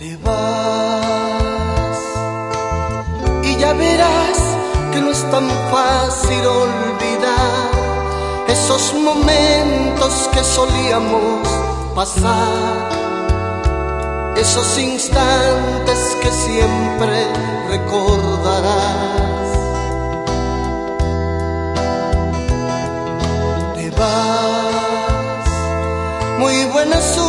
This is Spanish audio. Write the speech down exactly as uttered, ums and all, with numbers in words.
Te vas y ya verás que no es tan fácil olvidar esos momentos que solíamos pasar, esos instantes que siempre recordarás. Te vas, muy buena suerte